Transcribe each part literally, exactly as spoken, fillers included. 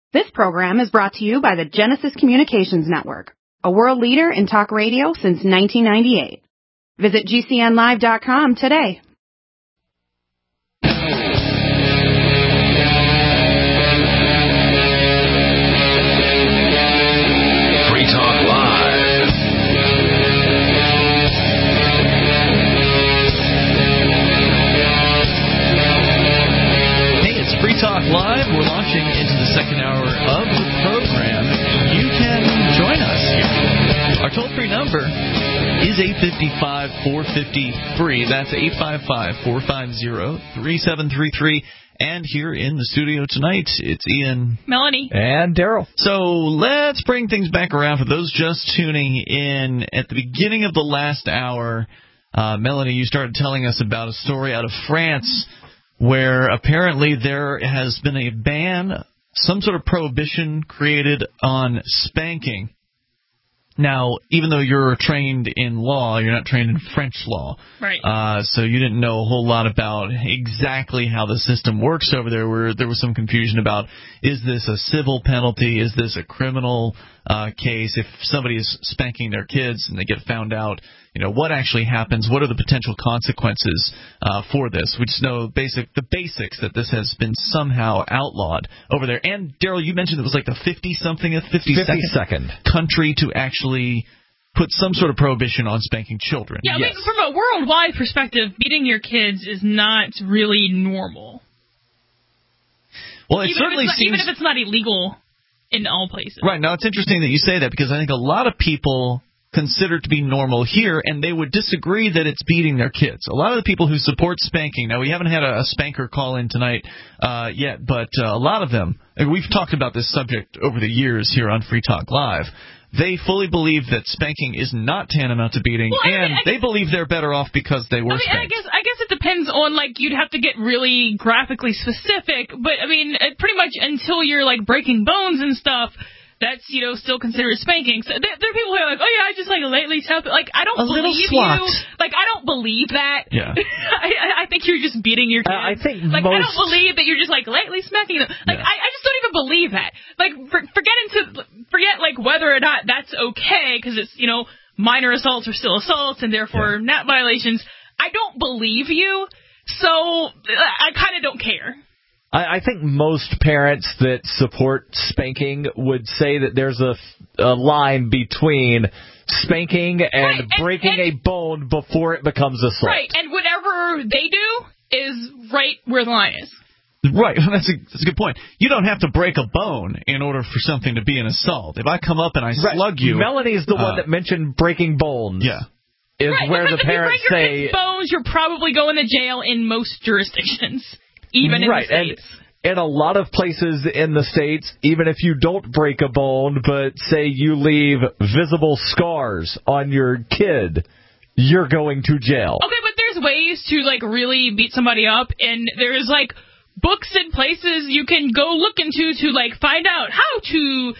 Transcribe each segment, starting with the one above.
This program is brought to you by the Genesis Communications Network, a world leader in talk radio since nineteen ninety-eight. Visit G C N live dot com today. Free Talk Live. Hey, it's Free Talk Live. We're launching into the second hour of the program. You can join us here. Our toll-free number is eight five five, four five zero, free. That's eight five five, four five zero, three seven three three. And here in the studio tonight, it's Ian, Melanie, and Daryl. So let's bring things back around for those just tuning in. At the beginning of the last hour, uh, Melanie, you started telling us about a story out of France where apparently there has been a ban, some sort of prohibition created on spanking. Now, even though you're trained in law, you're not trained in French law. Right. Uh, so you didn't know a whole lot about exactly how the system works over there. Where there was some confusion about, is this a civil penalty? Is this a criminal uh, case? If somebody is spanking their kids and they get found out, you know, what actually happens? What are the potential consequences uh, for this? We just know basic the basics that this has been somehow outlawed over there. And, Daryl, you mentioned it was like the fifty-something, fifty-second country to actually put some sort of prohibition on spanking children. Yeah, yes. I mean, from a worldwide perspective, beating your kids is not really normal. Well, it even certainly if it's not, seems... Even if it's not illegal in all places. Right. Now, it's interesting that you say that because I think a lot of people consider it to be normal here, and they would disagree that it's beating their kids. A lot of the people who support spanking, now we haven't had a, a spanker call in tonight uh, yet, but uh, a lot of them, and we've talked about this subject over the years here on Free Talk Live, they fully believe that spanking is not tantamount to beating, well, I mean, and I they believe they're better off because they were I mean, spanked. I guess I guess it depends on, like, you'd have to get really graphically specific, but, I mean, pretty much until you're, like, breaking bones and stuff, that's, you know, still considered spanking. So there, there are people who are like, oh, yeah, I just, like, lightly tap it. Like, I don't a believe little swat. you. Like, I don't believe that. Yeah. I, I think you're just beating your kids. Uh, I think Like, most... I don't believe that you're just, like, lightly smacking them. Like, Yeah. I, I just don't even believe that. Like, for, forget into, forget, like, whether or not that's okay, because it's, you know, minor assaults are still assaults, and therefore yeah. N A T violations. I don't believe you, so I kind of don't care. I think most parents that support spanking would say that there's a, a line between spanking and right, and, breaking and, a bone before it becomes assault. Right, and whatever they do is right where the line is. Right, that's a, that's a good point. You don't have to break a bone in order for something to be an assault. If I come up and I right. slug you... Melanie's the uh, one that mentioned breaking bones. Yeah. Is right, where because the parents if you break your say... kids' bones, you're probably going to jail in most jurisdictions. Even in right, the States. And in a lot of places in the States, even if you don't break a bone, but say you leave visible scars on your kid, you're going to jail. Okay, but there's ways to, like, really beat somebody up, and there's, like, books and places you can go look into to, like, find out how to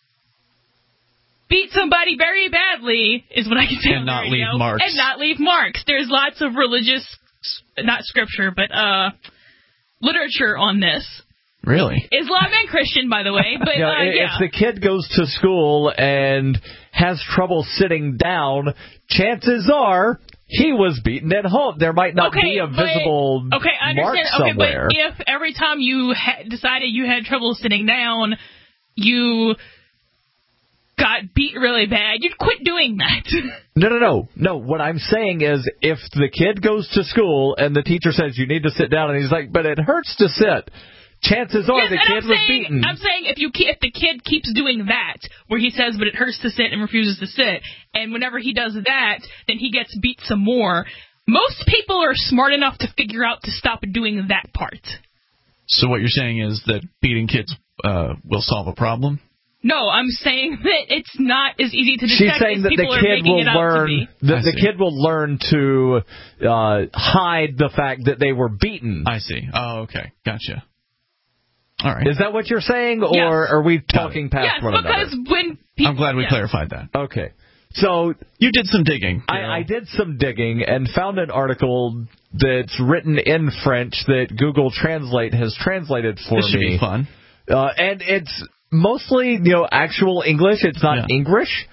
beat somebody very badly, is what I can say and on not the radio. leave marks. And not leave marks. There's lots of religious, not scripture, but, uh... literature on this. Really? Islam and Christian, by the way. But you know, uh, if yeah. the kid goes to school and has trouble sitting down, chances are he was beaten at home. There might not okay, be a but, visible okay, I mark understand. Okay, somewhere. but if every time you ha- decided you had trouble sitting down, you got beat really bad, you'd quit doing that. No, no, no. No, what I'm saying is if the kid goes to school and the teacher says you need to sit down and he's like, but it hurts to sit, chances are yes, the kid I'm was saying, beaten. I'm saying if you if the kid keeps doing that, where he says, but it hurts to sit and refuses to sit, and whenever he does that, then he gets beat some more, most people are smart enough to figure out to stop doing that part. So what you're saying is that beating kids uh, will solve a problem? No, I'm saying that it's not as easy to detect She's saying as that people the are kid making will it out to learn be. that the kid will learn to uh, hide the fact that they were beaten. I see. Oh, okay. Gotcha. All right. Is that what you're saying, or yes. are we talking past yes, one another? Yes, because when people... I'm glad we yes. clarified that. Okay. So you did some digging. I, I did some digging and found an article that's written in French that Google Translate has translated for this me. This should be fun. Uh, and it's mostly, you know, actual English. It's not Yeah. English.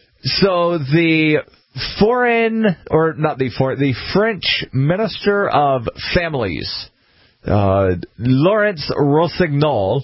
So the foreign, or not the foreign, the French Minister of Families, uh, Laurence Rossignol,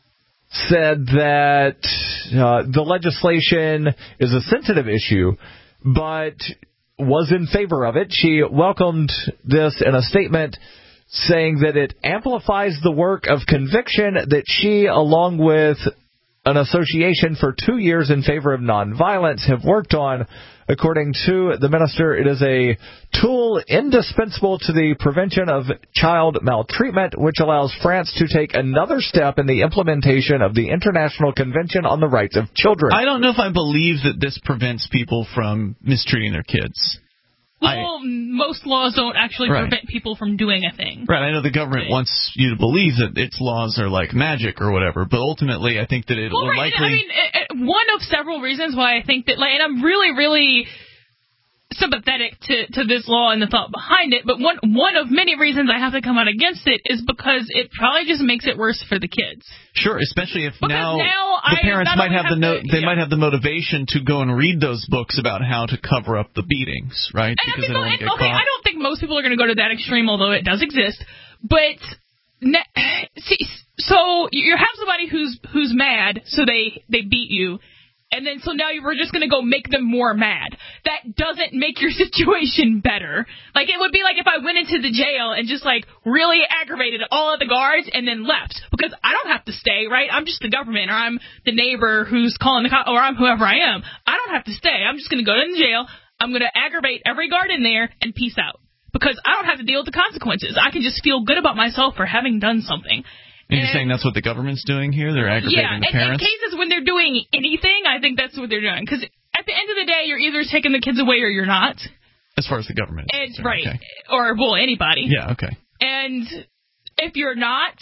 said that uh, the legislation is a sensitive issue, but was in favor of it. She welcomed this in a statement, saying that it amplifies the work of conviction that she, along with an association for two years in favor of nonviolence, have worked on. According to the minister, it is a tool indispensable to the prevention of child maltreatment, which allows France to take another step in the implementation of the International Convention on the Rights of Children. I don't know if I believe that this prevents people from mistreating their kids. Well, I, most laws don't actually right. prevent people from doing a thing. Right, I know the government Right. wants you to believe that its laws are like magic or whatever, but ultimately I think that it well, will right, likely... I mean, it, it, one of several reasons why I think that, like, and I'm really, really sympathetic to, to this law and the thought behind it, but one one of many reasons I have to come out against it is because it probably just makes it worse for the kids. Sure, especially if Because now, now the I parents not might only have the have no, to- they yeah. might have the motivation to go and read those books about how to cover up the beatings, right? And Because I they mean, don't want to and, get okay, caught. I don't think most people are going to go to that extreme, although it does exist. But ne- see, so you have somebody who's who's mad, so they they beat you, and then so now you were just going to go make them more mad. That doesn't make your situation better. Like, it would be like if I went into the jail and just like really aggravated all of the guards and then left, because I don't have to stay, right? I'm just the government, or I'm the neighbor who's calling the cops, or I'm whoever I am. I don't have to stay. I'm just going to go to the jail. I'm going to aggravate every guard in there and peace out, because I don't have to deal with the consequences. I can just feel good about myself for having done something. And you're And- saying that's what the government's doing here? They're aggravating yeah, the and parents? in cases when they're doing anything, I think that's what they're doing. Because at the end of the day, you're either taking the kids away or you're not. As far as the government is And, concerned, right. okay. Or, well, anybody. Yeah, okay. And if you're not,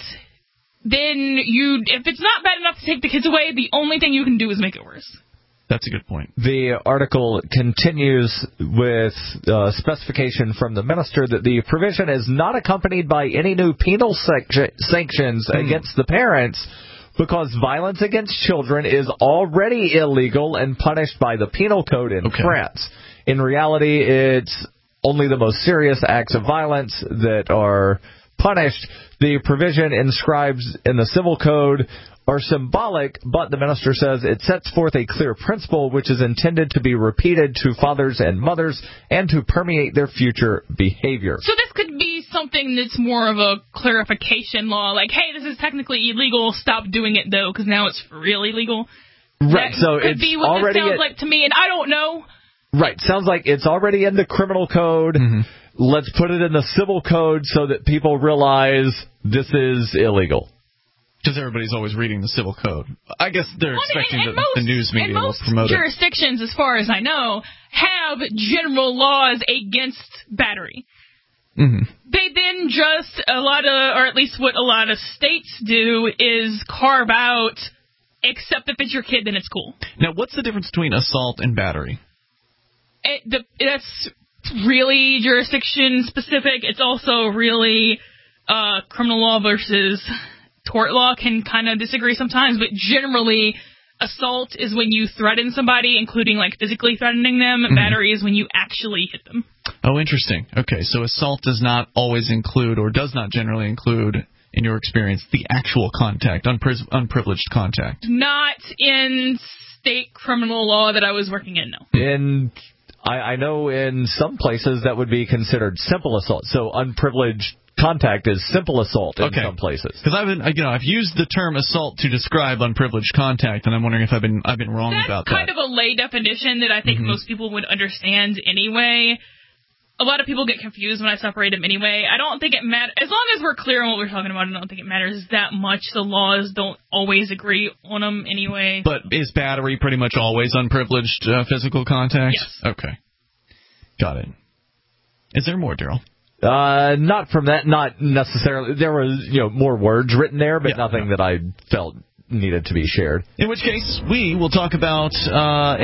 then you, if it's not bad enough to take the kids away, the only thing you can do is make it worse. That's a good point. The article continues with uh, specification from the minister that the provision is not accompanied by any new penal sec- sanctions Hmm. against the parents, because violence against children is already illegal and punished by the penal code in Okay. France. In reality, it's only the most serious acts of violence that are punished. The provision inscribed in the civil code are symbolic, but the minister says it sets forth a clear principle which is intended to be repeated to fathers and mothers and to permeate their future behavior. So this could be something that's more of a clarification law, like, hey, this is technically illegal, stop doing it, though, because now it's really illegal. Right, That so could it's be what already this sounds a- like to me, and I don't know. Right, sounds like it's already in the criminal code. Mm-hmm. Let's put it in the civil code so that people realize this is illegal. Because everybody's always reading the civil code. I guess they're Well, expecting and, that and most, the news media and will most promote it. jurisdictions, as far as I know, have general laws against battery. Mm-hmm. They then just, a lot of, or at least what a lot of states do, is carve out, except if it's your kid, then it's cool. Now, what's the difference between assault and battery? It, the, that's really jurisdiction specific. It's also really uh, criminal law versus tort law can kind of disagree sometimes, but generally assault is when you threaten somebody, including like physically threatening them. Mm-hmm. Battery is when you actually hit them. Oh, interesting. Okay, so assault does not always include, or does not generally include, in your experience, the actual contact, unpri- unprivileged contact. Not in state criminal law that I was working in, no. In I, I know in some places that would be considered simple assault. So unprivileged contact is simple assault in Okay. some places. Because I've been, you know, I've used the term assault to describe unprivileged contact, and I'm wondering if I've been, I've been wrong That's about kind that. of a lay definition that I think Mhm. most people would understand anyway. A lot of people get confused when I separate them anyway. I don't think it matters. As long as we're clear on what we're talking about, I don't think it matters that much. The laws don't always agree on them anyway. But is battery pretty much always unprivileged uh, physical contact? Yes. Okay. Got it. Is there more, Daryl? Uh, not from that, not necessarily. There was, you know, more words written there, but Yeah, nothing yeah. that I felt needed to be shared. In which case, we will talk about uh,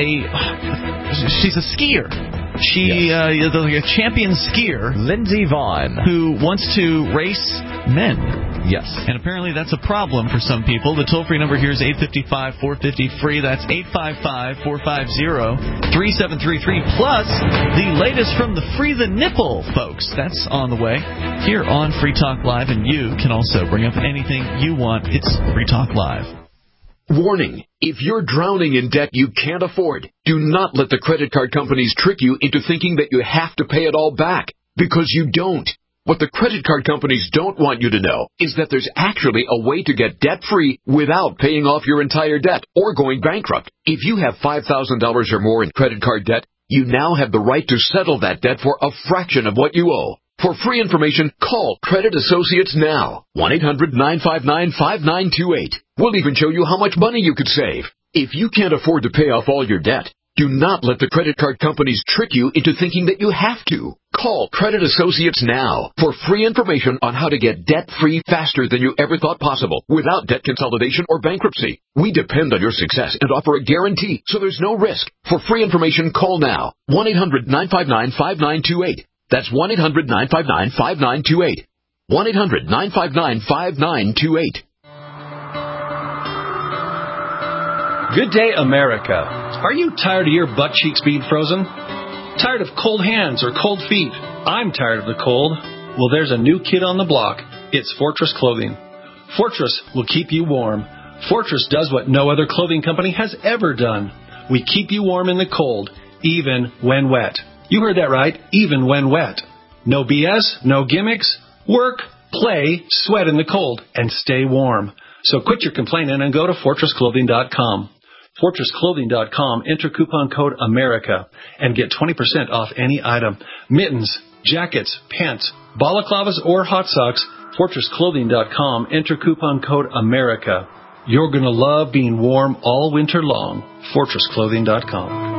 a. She's a skier. She Yes. uh, is like a champion skier Lindsey Vaughn. who wants to race men. Yes. And apparently that's a problem for some people. The toll-free number here is eight five five, four five zero, free. That's eight five five, four five zero, three seven three three. Plus, the latest from the Free the Nipple folks. That's on the way here on Free Talk Live, and you can also bring up anything you want. It's Free Talk Live. Warning. If you're drowning in debt you can't afford, do not let the credit card companies trick you into thinking that you have to pay it all back, because you don't. What the credit card companies don't want you to know is that there's actually a way to get debt-free without paying off your entire debt or going bankrupt. If you have five thousand dollars or more in credit card debt, you now have the right to settle that debt for a fraction of what you owe. For free information, call Credit Associates now. one eight hundred nine five nine five nine two eight. We'll even show you how much money you could save. If you can't afford to pay off all your debt, do not let the credit card companies trick you into thinking that you have to. Call Credit Associates now for free information on how to get debt-free faster than you ever thought possible without debt consolidation or bankruptcy. We depend on your success and offer a guarantee, so there's no risk. For free information, call now. one eight hundred nine five nine five nine two eight. That's one eight hundred nine five nine five nine two eight. one eight hundred nine five nine five nine two eight. Good day, America. Are you tired of your butt cheeks being frozen? Tired of cold hands or cold feet? I'm tired of the cold. Well, there's a new kid on the block. It's Fortress Clothing. Fortress will keep you warm. Fortress does what no other clothing company has ever done. We keep you warm in the cold, even when wet. You heard that right, even when wet. No B S, no gimmicks. Work, play, sweat in the cold, and stay warm. So quit your complaining and go to fortress clothing dot com. fortress clothing dot com, enter coupon code AMERICA, and get twenty percent off any item. Mittens, jackets, pants, balaclavas, or hot socks, fortress clothing dot com, enter coupon code AMERICA. You're going to love being warm all winter long. fortress clothing dot com.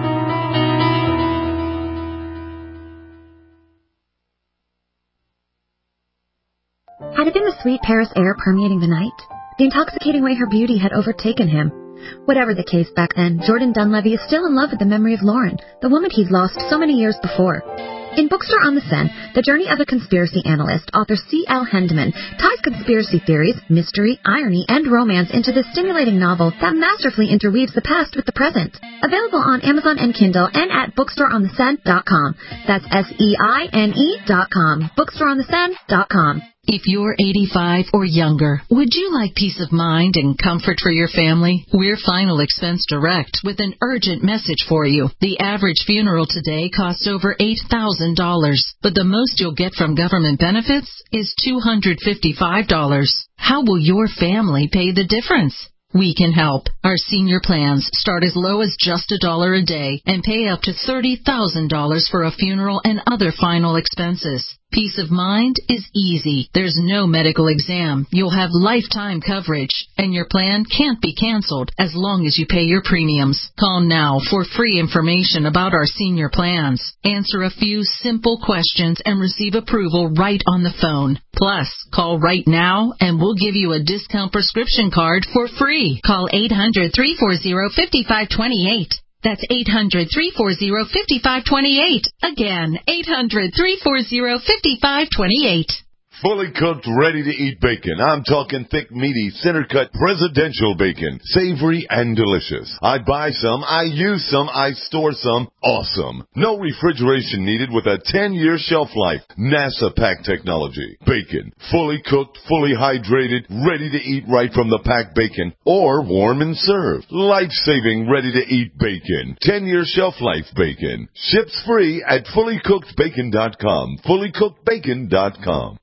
Had it been the sweet Paris air permeating the night? The intoxicating way her beauty had overtaken him? Whatever the case back then, Jordan Dunleavy is still in love with the memory of Lauren, the woman he'd lost so many years before. In Bookstore on the Seine, the journey of a conspiracy analyst, author C L Hendeman ties conspiracy theories, mystery, irony, and romance into this stimulating novel that masterfully interweaves the past with the present. Available on Amazon and Kindle and at bookstore on the seine dot com. That's S E I N E dot com. bookstore on the seine dot com. If you're eighty-five or younger, would you like peace of mind and comfort for your family? We're Final Expense Direct with an urgent message for you. The average funeral today costs over eight thousand dollars, but the most you'll get from government benefits is two hundred fifty-five dollars. How will your family pay the difference? We can help. Our senior plans start as low as just a dollar a day and pay up to thirty thousand dollars for a funeral and other final expenses. Peace of mind is easy. There's no medical exam. You'll have lifetime coverage, and your plan can't be canceled as long as you pay your premiums. Call now for free information about our senior plans. Answer a few simple questions and receive approval right on the phone. Plus, call right now and we'll give you a discount prescription card for free. Call eight hundred, three four zero, five five two eight. That's eight hundred, three four zero, five five two eight. Again, eight hundred, three four zero, five five two eight. Fully cooked, ready-to-eat bacon. I'm talking thick, meaty, center-cut, presidential bacon. Savory and delicious. I buy some, I use some, I store some. Awesome. No refrigeration needed with a ten-year shelf life. NASA pack technology. Bacon. Fully cooked, fully hydrated, ready to eat right from the packed bacon. Or warm and served. Life-saving, ready-to-eat bacon. ten-year shelf life bacon. Ships free at fully cooked bacon dot com. fully cooked bacon dot com.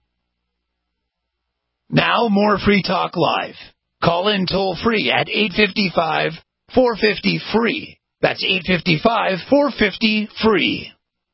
Now more Free Talk Live. Call in toll free at eight five five, four five zero, free. That's eight five five, four five zero, free.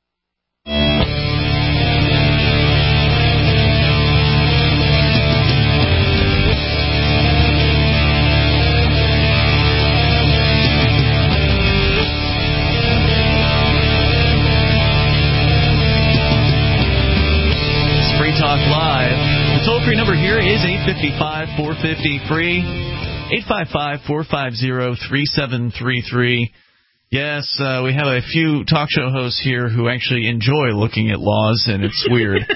It's Free Talk Live. The toll-free number here is eight five five, four five zero, free. eight five five, four five zero, three seven three three. Yes, uh, we have a few talk show hosts here who actually enjoy looking at laws, and it's weird.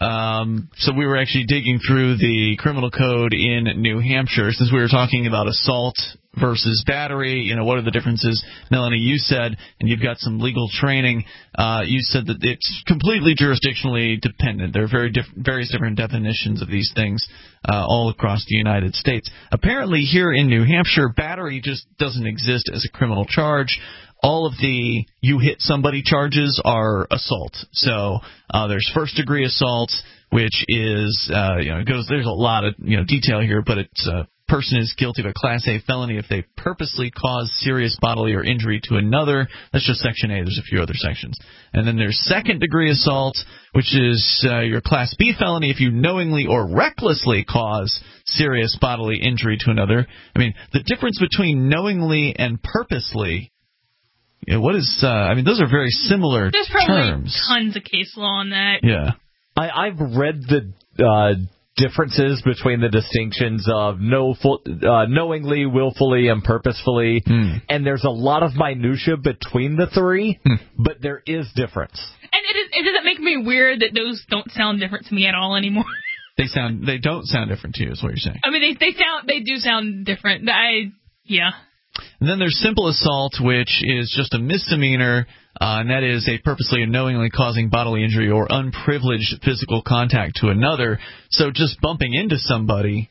Um, so we were actually digging through the criminal code in New Hampshire since we were talking about assault versus battery. You know, what are the differences? Melanie, you said, and you've got some legal training, uh, you said that it's completely jurisdictionally dependent. There are very diff- various different definitions of these things uh, all across the United States. Apparently here in New Hampshire, battery just doesn't exist as a criminal charge. All of the you hit somebody charges are assault. So uh, there's first degree assault, which is uh, you know it goes. There's a lot of you know detail here, but it's a person is guilty of a Class A felony if they purposely cause serious bodily or injury to another. That's just Section A. There's a few other sections, and then there's second degree assault, which is uh, your Class B felony if you knowingly or recklessly cause serious bodily injury to another. I mean, the difference between knowingly and purposely. Yeah, what is? Uh, I mean, those are very similar There's probably terms. tons of case law on that. Yeah, I, I've read the uh, differences between the distinctions of no, full, uh, knowingly, willfully, and purposefully, hmm. and there's a lot of minutia between the three, hmm. but there is difference. And it, is, it doesn't make me weird that those don't sound different to me at all anymore. They sound. They don't sound different to you, is what you're saying. I mean, they they sound they do sound different. I yeah. And then there's simple assault, which is just a misdemeanor, uh, and that is a purposely and knowingly causing bodily injury or unprivileged physical contact to another. So just bumping into somebody,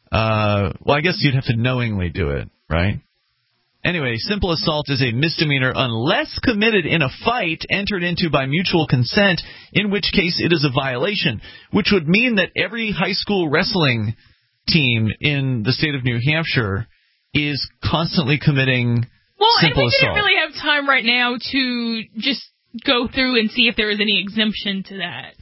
uh, well, I guess you'd have to knowingly do it, right? Anyway, simple assault is a misdemeanor unless committed in a fight entered into by mutual consent, in which case it is a violation, which would mean that every high school wrestling team in the state of New Hampshire is constantly committing well, simple and we assault. didn't really have time right now to just go through and see if there was any exemption to that.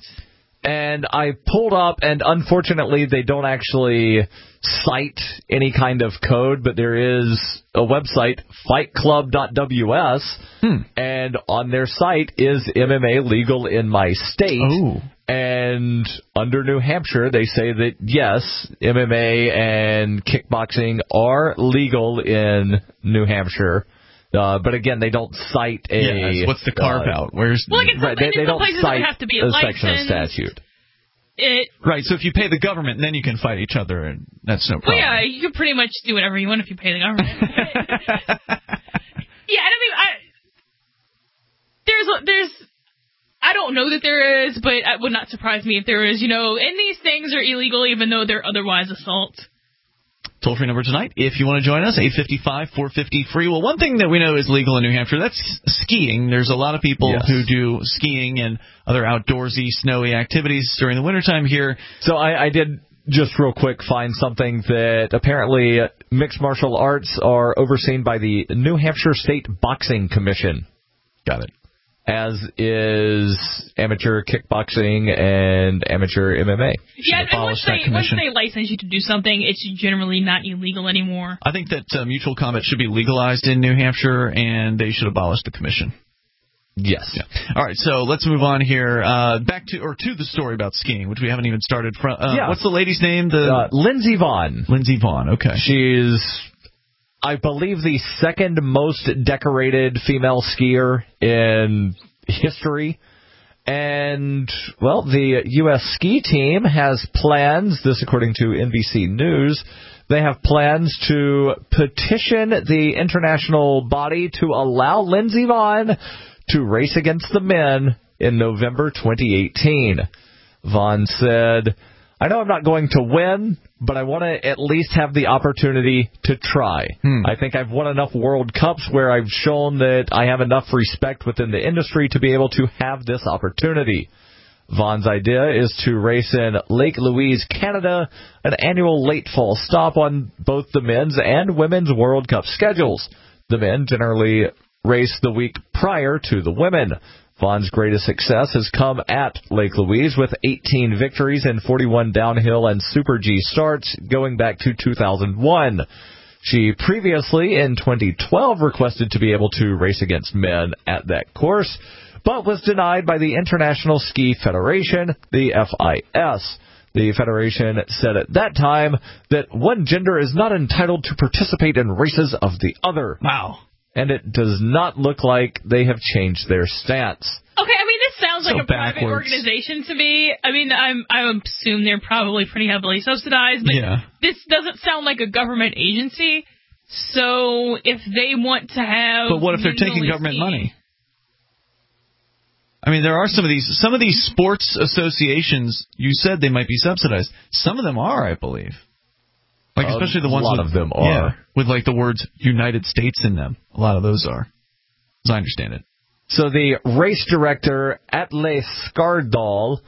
And I pulled up, and unfortunately they don't actually cite any kind of code, but there is a website, fight club dot W S, hmm. and on their site is M M A legal in my state. Oh. And under New Hampshire, they say that, yes, M M A and kickboxing are legal in New Hampshire. Uh, but again, they don't cite a... Yes, what's the carve-out? Uh, Where's well, like in some, right, they, in they some don't places cite it would have to be a, a license. section of statute. It, right, so if you pay the government, then you can fight each other, and that's no well, problem. yeah, you can pretty much do whatever you want if you pay the government. yeah, and I mean, I, there's there's... I don't know that there is, but it would not surprise me if there is. You know, and these things are illegal even though they're otherwise assault. Toll-free number tonight, if you want to join us, eight five five, four five zero, free. Well, one thing that we know is legal in New Hampshire, that's skiing. There's a lot of people yes. who do skiing and other outdoorsy, snowy activities during the wintertime here. So I, I did just real quick find something that apparently mixed martial arts are overseen by the New Hampshire State Boxing Commission. Got it. As is amateur kickboxing and amateur M M A. Yeah, and once they, once they license you to do something, it's generally not illegal anymore. I think that uh, mutual combat should be legalized in New Hampshire, and they should abolish the commission. Yes. Yeah. All right, so let's move on here. Uh, back to or to the story about skiing, which we haven't even started from. Uh, yeah. What's the lady's name? The uh, Lindsey Vonn. Lindsey Vonn. Okay. She's, I believe, the second most decorated female skier in history. And, well, the U S ski team has plans, this according to N B C News, they have plans to petition the international body to allow Lindsey Vonn to race against the men in November twenty eighteen. Vonn said, I know I'm not going to win, but I want to at least have the opportunity to try. Hmm. I think I've won enough World Cups where I've shown that I have enough respect within the industry to be able to have this opportunity. Vonn's idea is to race in Lake Louise, Canada, an annual late fall stop on both the men's and women's World Cup schedules. The men generally race the week prior to the women. Vonn's greatest success has come at Lake Louise with eighteen victories and forty-one downhill and Super G starts going back to two thousand one. She previously, in twenty twelve, requested to be able to race against men at that course, but was denied by the International Ski Federation, the F I S. The Federation said at that time that one gender is not entitled to participate in races of the other. Wow. And it does not look like they have changed their stance. Okay, I mean, this sounds like so a private backwards. organization to me. I mean, I'm I assume they're probably pretty heavily subsidized, but Yeah. this doesn't sound like a government agency. So if they want to have, But what if they're taking government money? I mean, there are some of these some of these sports associations. You said they might be subsidized. Some of them are, I believe. Like Uh, especially the ones a lot with, of them are. yeah, with like the words United States in them. A lot of those are, as I understand it. So the race director, Atle Skardal,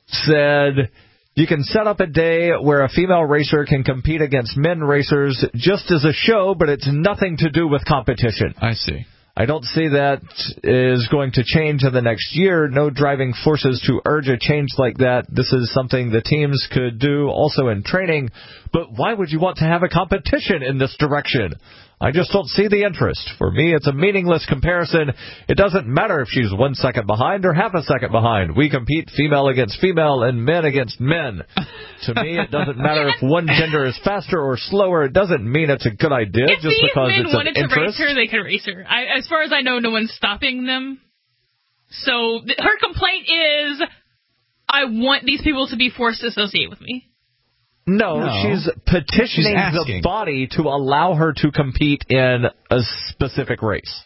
said you can set up a day where a female racer can compete against men racers just as a show, but it's nothing to do with competition. I see. I don't see that is going to change in the next year. No driving forces to urge a change like that. This is something the teams could do also in training. But why would you want to have a competition in this direction? I just don't see the interest. For me, it's a meaningless comparison. It doesn't matter if she's one second behind or half a second behind. We compete female against female and men against men. To me, it doesn't matter if one gender is faster or slower. It doesn't mean it's a good idea If just these because men it's of wanted to interest. race her, they could race her. I, as far as I know, no one's stopping them. So th- her complaint is, I want these people to be forced to associate with me. No, No. she's petitioning She's asking. the body to allow her to compete in a specific race.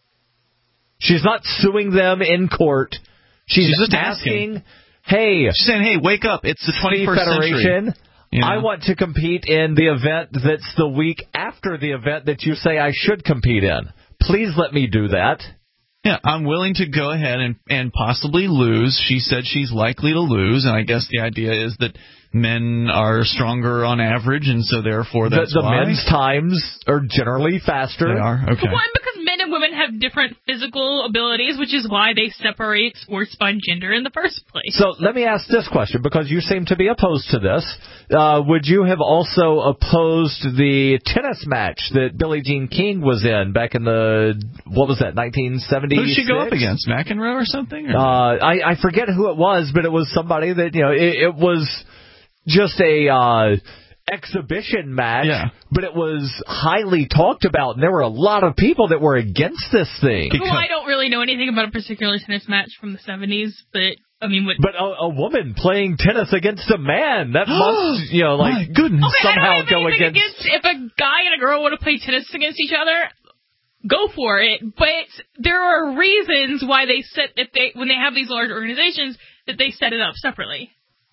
She's not suing them in court. She's, She's just asking, asking. hey, She's saying, hey, wake up. It's the Speed twenty-first Federation, century. You know? I want to compete in the event that's the week after the event that you say I should compete in. Please let me do that. Yeah, I'm willing to go ahead and, and possibly lose. She said she's likely to lose, and I guess the idea is that men are stronger on average, and so therefore that's the, the why. men's times are generally faster. They are? Okay. One, because men and women have different physical abilities, which is why they separate sports by gender in the first place. So let me ask this question, because you seem to be opposed to this. Uh, would you have also opposed the tennis match that Billie Jean King was in back in the, what was that, nineteen seventy-six? Who did she go up against? McEnroe or something? Or? Uh, I, I forget who it was, but it was somebody that, you know, it, it was just a uh, exhibition match, yeah. but it was highly talked about, and there were a lot of people that were against this thing. Well, I don't really know anything about a particular tennis match from the seventies, but I mean, what? But a, a woman playing tennis against a man, that must, you know, like, My goodness. Okay, somehow I don't have go anything against... against if a guy and a girl want to play tennis against each other. Go for it, but there are reasons why they set if they when they have these large organizations that they set it up separately.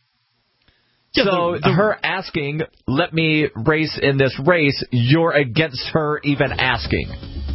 So the, the, her asking, let me race in this race, you're against her even asking,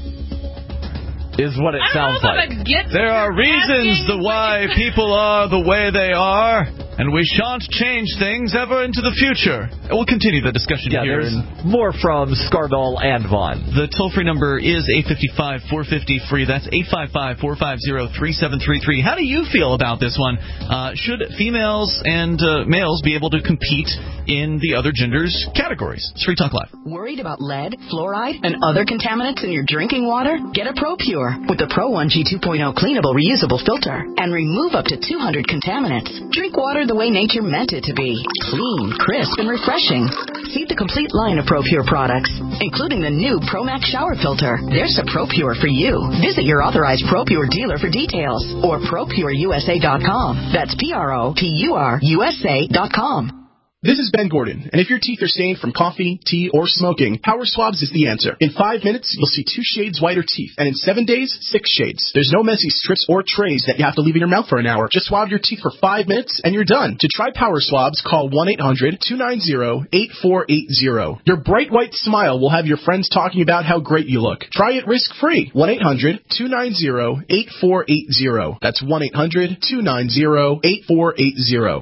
is what it I sounds don't know like. if I'm against There her are reasons asking, the why people are the way they are, and we shan't change things ever into the future. We'll continue the discussion Yeah, here. there's In more from Skardal and Vaughn. the toll-free number is eight five five, four five zero, free. That's eight five five, four five zero, three seven three three. How do you feel about this one? Uh, should females and uh, males be able to compete in the other genders categories? It's Free Talk Live. Worried about lead, fluoride, and other contaminants in your drinking water? Get a ProPure with the Pro one G two point oh cleanable reusable filter and remove up to two hundred contaminants. Drink water the way nature meant it to be. Clean, crisp, and refreshing. See the complete line of ProPure products, including the new ProMax shower filter. There's a ProPure for you. Visit your authorized ProPure dealer for details or Pro Pure U S A dot com. That's P R O P U R U S A dot com. This is Ben Gordon, and if your teeth are stained from coffee, tea, or smoking, Power Swabs is the answer. In five minutes, you'll see two shades whiter teeth, and in seven days, six shades. There's no messy strips or trays that you have to leave in your mouth for an hour. Just swab your teeth for five minutes, and you're done. To try Power Swabs, call one eight hundred, two nine zero, eight four eight zero. Your bright white smile will have your friends talking about how great you look. Try it risk-free. one eight hundred, two nine zero, eight four eight zero. That's one eight hundred, two nine zero, eight four eight zero.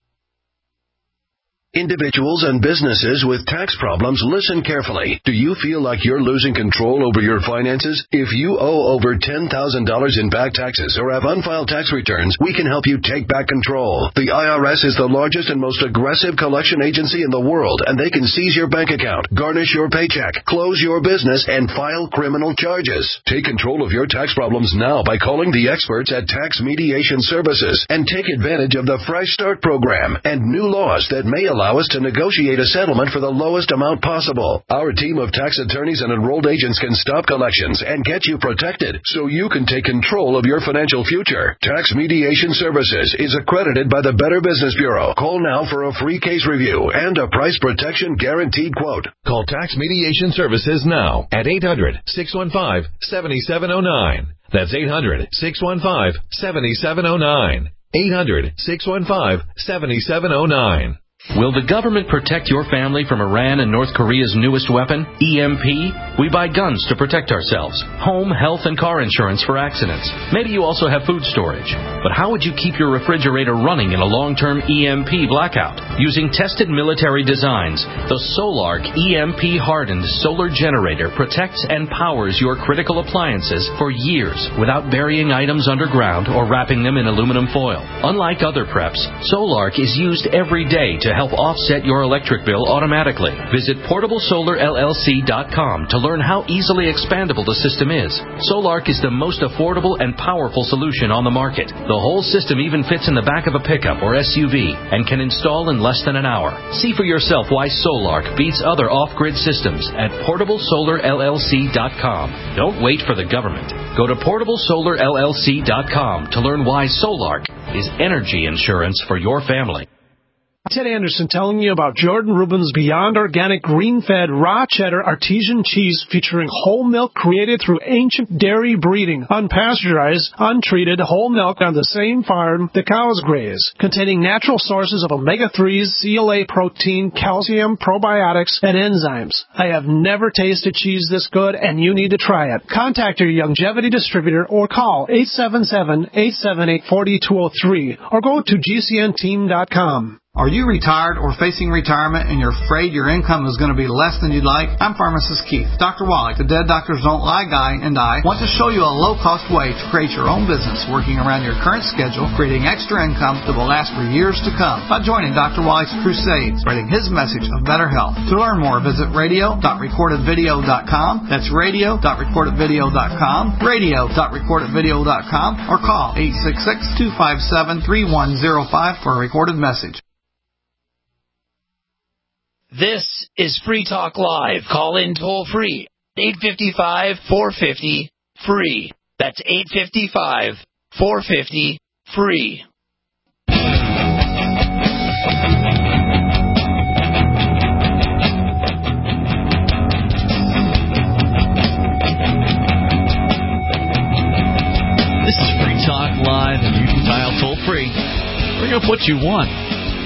Individuals and businesses with tax problems, listen carefully. Do you feel like you're losing control over your finances? If you owe over ten thousand dollars in back taxes or have unfiled tax returns, we can help you take back control. The I R S is the largest and most aggressive collection agency in the world, and they can seize your bank account, garnish your paycheck, close your business, and file criminal charges. Take control of your tax problems now by calling the experts at Tax Mediation Services and take advantage of the Fresh Start program and new laws that may allow allow us to negotiate a settlement for the lowest amount possible. Our team of tax attorneys and enrolled agents can stop collections and get you protected so you can take control of your financial future. Tax Mediation Services is accredited by the Better Business Bureau. Call now for a free case review and a price protection guaranteed quote. Call Tax Mediation Services now at eight hundred, six one five, seven seven zero nine. That's eight hundred, six one five, seven seven zero nine. eight hundred, six one five, seven seven zero nine. Will the government protect your family from Iran and North Korea's newest weapon, E M P? We buy guns to protect ourselves, home, health, and car insurance for accidents. Maybe you also have food storage. But how would you keep your refrigerator running in a long-term E M P blackout? Using tested military designs, the Solark E M P-hardened solar generator protects and powers your critical appliances for years without burying items underground or wrapping them in aluminum foil. Unlike other preps, Solark is used every day to help offset your electric bill automatically. Visit portable solar L L C dot com to learn how easily expandable the system is. Solark is the most affordable and powerful solution on the market. The whole system even fits in the back of a pickup or S U V and can install in less than an hour. See for yourself why Solark beats other off-grid systems at portable solar L L C dot com. Don't wait for the government. Go to portable solar L L C dot com to learn why Solark is energy insurance for your family. Ted Anderson telling you about Jordan Rubin's Beyond Organic Green-Fed Raw Cheddar Artesian Cheese featuring whole milk created through ancient dairy breeding, unpasteurized, untreated whole milk on the same farm the cows graze, containing natural sources of omega threes, C L A protein, calcium, probiotics, and enzymes. I have never tasted cheese this good, and you need to try it. Contact your Longevity distributor or call eight seven seven, eight seven eight, four two zero three or go to G C N team dot com. Are you retired or facing retirement and you're afraid your income is going to be less than you'd like? I'm Pharmacist Keith. Doctor Wallach, the Dead Doctors Don't Lie guy, and I want to show you a low-cost way to create your own business working around your current schedule, creating extra income that will last for years to come by joining Doctor Wallach's crusade, spreading his message of better health. To learn more, visit radio dot recorded video dot com. That's radio dot recorded video dot com, radio dot recorded video dot com, or call eight six six, two five seven, three one zero five for a recorded message. This is Free Talk Live. Call in toll free. eight five five, four five zero, free. That's eight five five, four five zero, free. This is Free Talk Live, and you can dial toll free. Bring up what you want.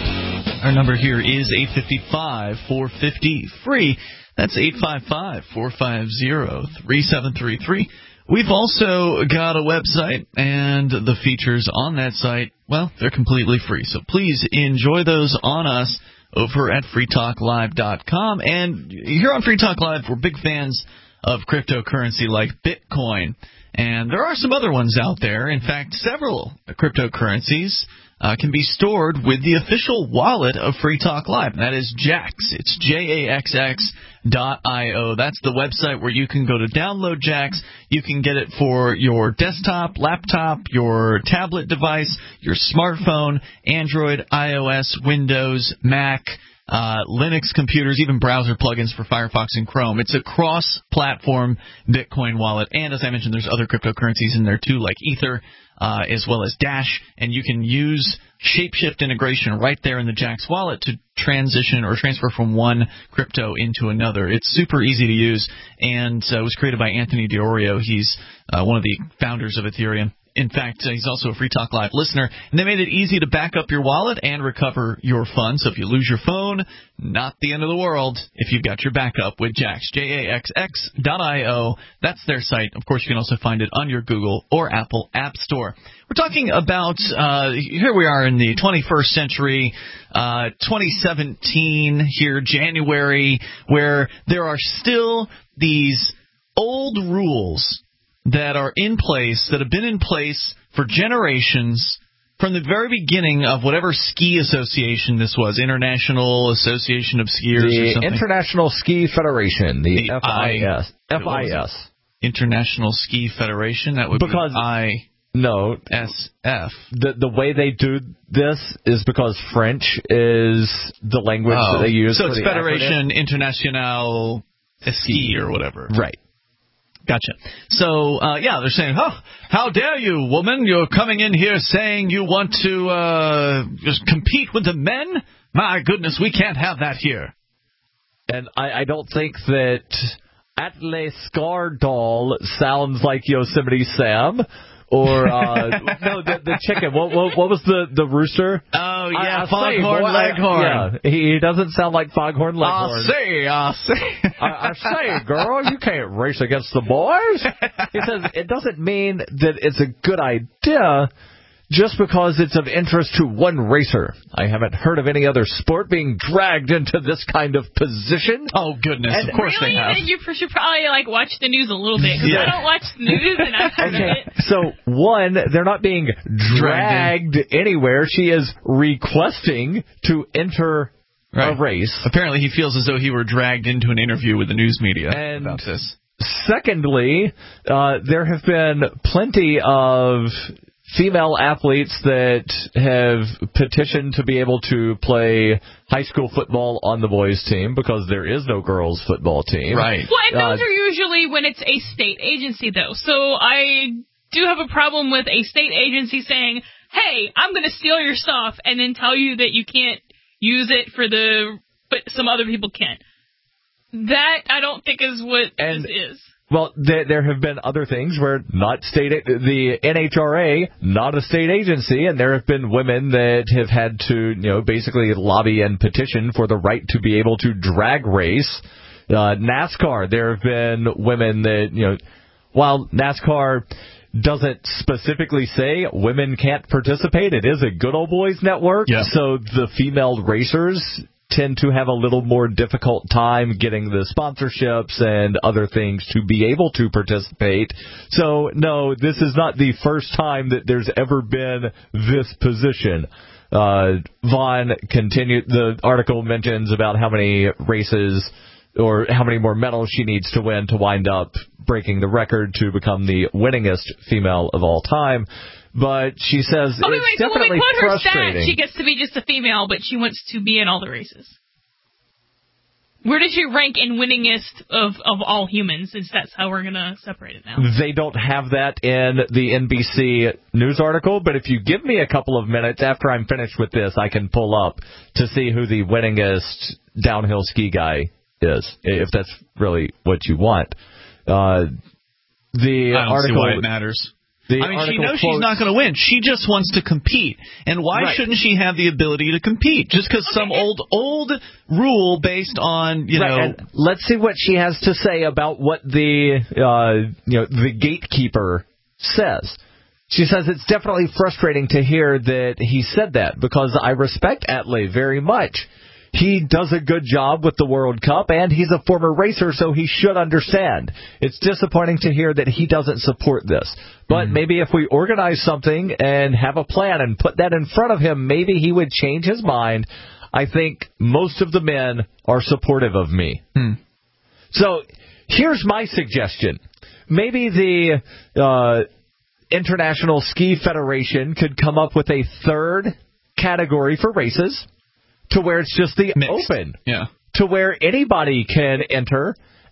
Our number here is eight five five, four five zero, free. That's eight five five, four five zero, three seven three three. We've also got a website, and the features on that site, well, they're completely free. So please enjoy those on us over at free talk live dot com. And here on Free Talk Live, we're big fans of cryptocurrency like Bitcoin. And there are some other ones out there. In fact, several cryptocurrencies Uh, can be stored with the official wallet of Free Talk Live, and that is Jaxx. It's J A X X dot I O. That's the website where you can go to download Jaxx. You can get it for your desktop, laptop, your tablet device, your smartphone, Android, iOS, Windows, Mac, uh, Linux computers, even browser plugins for Firefox and Chrome. It's a cross-platform Bitcoin wallet, and as I mentioned, there's other cryptocurrencies in there too, like Ether, Uh, as well as Dash, and you can use Shapeshift integration right there in the Jaxx wallet to transition or transfer from one crypto into another. It's super easy to use, and uh, it was created by Anthony D'Orio. He's uh, one of the founders of Ethereum. In fact, uh, he's also a Free Talk Live listener, and they made it easy to back up your wallet and recover your funds. So if you lose your phone, not the end of the world if you've got your backup with Jaxx, J A X X dot I O. That's their site. Of course, you can also find it on your Google or Apple App Store. We're talking about, uh, here we are in the twenty-first century, uh, twenty seventeen here, January, where there are still these old rules that are in place, that have been in place for generations from the very beginning of whatever ski association this was, International Association of Skiers the or something. International Ski Federation, the, the F I S. I, F I S. International Ski Federation, that would because be I... No. S F. The the way they do this is because French is the language Oh. that they use. So for it's the Federation acronym. Internationale Ski or whatever. Right. Gotcha. So, uh, yeah, they're saying, oh, how dare you, woman? You're coming in here saying you want to uh, just compete with the men? My goodness, we can't have that here. And I, I don't think that Atle Skardal sounds like Yosemite Sam. Or, uh, no, the, the chicken. What, what what was the, the rooster? Oh, yeah, I, I Foghorn say, Leghorn. Yeah, he, he doesn't sound like Foghorn Leghorn. I say, I say. I, I say, girl, you can't race against the boys. He says it doesn't mean that it's a good idea just because it's of interest to one racer. I haven't heard of any other sport being dragged into this kind of position. Oh, goodness, and of course really? they have. Then you should probably like watch the news a little bit because Yeah. I don't watch the news and I've heard of it. So, one, they're not being dragged anywhere. She is requesting to enter Right. a race. Apparently he feels as though he were dragged into an interview with the news media And about this. Secondly, uh, there have been plenty of female athletes that have petitioned to be able to play high school football on the boys' team because there is no girls' football team. Right. Well, and those Uh, are usually when it's a state agency, though. So I do have a problem with a state agency saying, hey, I'm going to steal your stuff and then tell you that you can't use it for the, but some other people can. That I don't think is what And- this is. Well, there, there have been other things where not state the N H R A, not a state agency, and there have been women that have had to, you know, basically lobby and petition for the right to be able to drag race. Uh, NASCAR, there have been women that, you know, while NASCAR doesn't specifically say women can't participate, it is a good old boys network, Yeah. so the female racers tend to have a little more difficult time getting the sponsorships and other things to be able to participate. So, no, this is not the first time that there's ever been this position. Uh, Vaughn continued, the article mentions about how many races or how many more medals she needs to win to wind up breaking the record to become the winningest female of all time. But she says Oh, wait, it's wait, so when definitely we put her frustrating. stat, she gets to be just a female, but she wants to be in all the races. Where does she rank in winningest of, of all humans, since that's how we're going to separate it now? They don't have that in the N B C news article, but if you give me a couple of minutes after I'm finished with this, I can pull up to see who the winningest downhill ski guy is, if that's really what you want. Uh, the I don't article, see why it matters. the I mean, she article knows she's quotes- not going to win. She just wants to compete. And why Right. shouldn't she have the ability to compete? Just because some old old rule based on, you Right, know... and let's see what she has to say about what the uh, you know the gatekeeper says. She says it's definitely frustrating to hear that he said that because I respect Atle very much. He does a good job with the World Cup, and he's a former racer, so he should understand. It's disappointing to hear that he doesn't support this. But mm-hmm. maybe if we organize something and have a plan and put that in front of him, maybe he would change his mind. I think most of the men are supportive of me. Hmm. So here's my suggestion. Maybe the uh, International Ski Federation could come up with a third category for races, to where it's just the Mixed. open, Yeah. to where anybody can enter,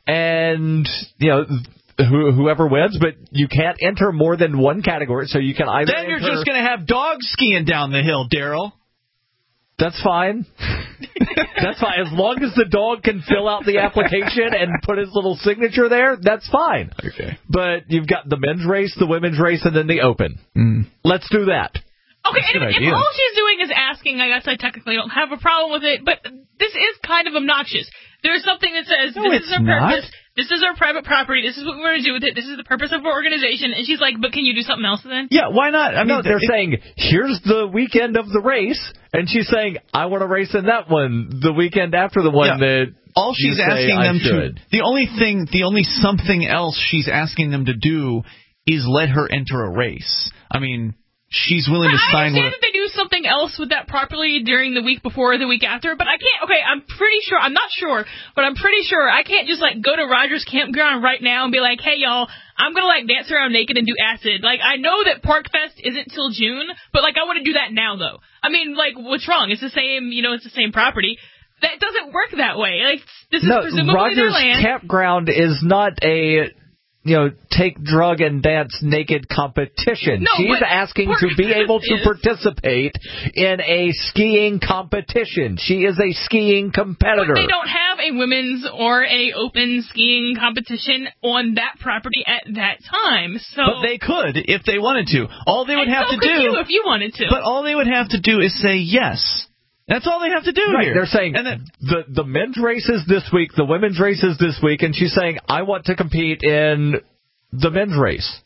and you know who, whoever wins, but you can't enter more than one category, so you can either. Then you're enter, just going to have dogs skiing down the hill, Daryl. That's fine. That's fine. As long as the dog can fill out the application and put his little signature there, that's fine. Okay. But you've got the men's race, the women's race, and then the open. Mm. Let's do that. Okay, That's a and good if, if idea. all she's doing is asking, I guess I technically don't have a problem with it, but this is kind of obnoxious. There's something that says, No, this is it's our not. purpose, this is our private property, this is what we're going to do with it, this is the purpose of our organization, and she's like, but can you do something else then? Yeah, why not? I mean, No, they're it- saying, here's the weekend of the race, and she's saying, I want to race in that one, the weekend after the one Yeah. that all you she's say asking I them should. to, the only thing, the only something else she's asking them to do is let her enter a race. I mean, she's willing to I sign understand with. that they do something anything else with that property during the week before or the week after, but I can't, okay, I'm pretty sure, I'm not sure, but I'm pretty sure I can't just, like, go to Rogers Campground right now and be like, hey, y'all, I'm gonna, like, dance around naked and do acid. Like, I know that Park Fest isn't till June, but, like, I want to do that now, though. I mean, like, what's wrong? It's the same, you know, it's the same property. That doesn't work that way. Like, this is no, presumably Rogers their land. Campground is not a, you know, take drug and dance naked competition. No, She's asking to be able to is. participate in a skiing competition. She is a skiing competitor. But they don't have a women's or a open skiing competition on that property at that time. So, but they could if they wanted to. All they would and have so to could do, you if you wanted to. But all they would have to do is say yes. That's all they have to do right, here. They're saying and then, the the men's race is this week, the women's race is this week, and she's saying, I want to compete in the men's race.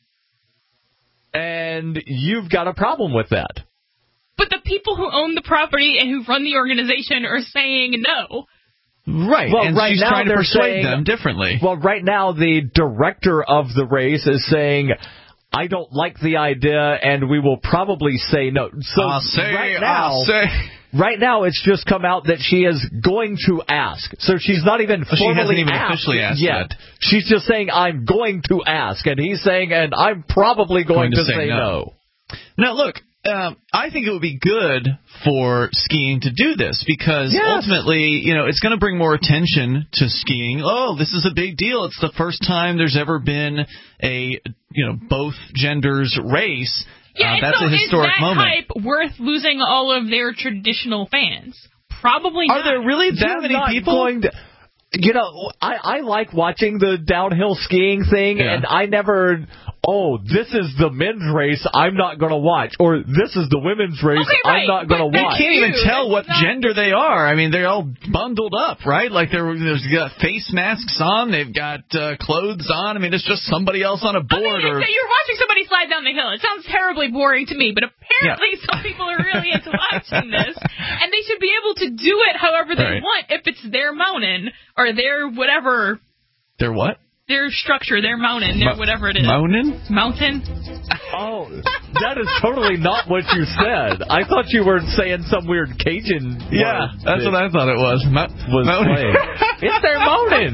And you've got a problem with that. But the people who own the property and who run the organization are saying no. Right, well, and right she's now trying to they're persuade saying, them differently. Well, right now the director of the race is saying, I don't like the idea, and we will probably say no. So I'll say, right now, I'll say. Right now, it's just come out that she is going to ask. So she's not even oh, formally she hasn't even asked officially asked yet. yet. She's just saying, I'm going to ask. And he's saying, and I'm probably going, going to, to say, say no. no. Now, look, um, I think it would be good for skiing to do this because yes. ultimately, you know, it's going to bring more attention to skiing. Oh, this is a big deal. It's the first time there's ever been a, you know, both genders race. Yeah, uh, that's so a historic is that moment. hype worth losing all of their traditional fans? Probably not. Are there really that You're many not people? Going to, you know, I, I like watching the downhill skiing thing, yeah. and I never... Oh, this is the men's race I'm not going to watch. Or this is the women's race okay, right, I'm not going to watch. You can't even Dude, tell what not... gender they are. I mean, they're all bundled up, right? Like they're, there's got face masks on. They've got uh, clothes on. I mean, it's just somebody else on a board. I mean, or... you're watching somebody slide down the hill. It sounds terribly boring to me, but apparently yeah. some people are really into watching this. And they should be able to do it however they right. want if it's their mountain or their whatever. Their what? Their structure, their mountain, their Mo- whatever it is. Mountain? Mountain? Oh, that is totally not what you said. I thought you were saying some weird Cajun Yeah, that's what I thought it was. Mo- was playing. It's their mountain.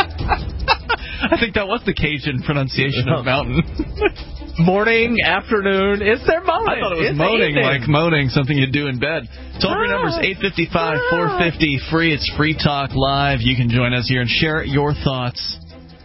I think that was the Cajun pronunciation of mountain. Morning, afternoon, it's their moaning. I thought it was it's moaning, evening. like moaning, something you do in bed. Toll-free ah. number is eight five five, four five zero, free. It's Free Talk Live. You can join us here and share your thoughts.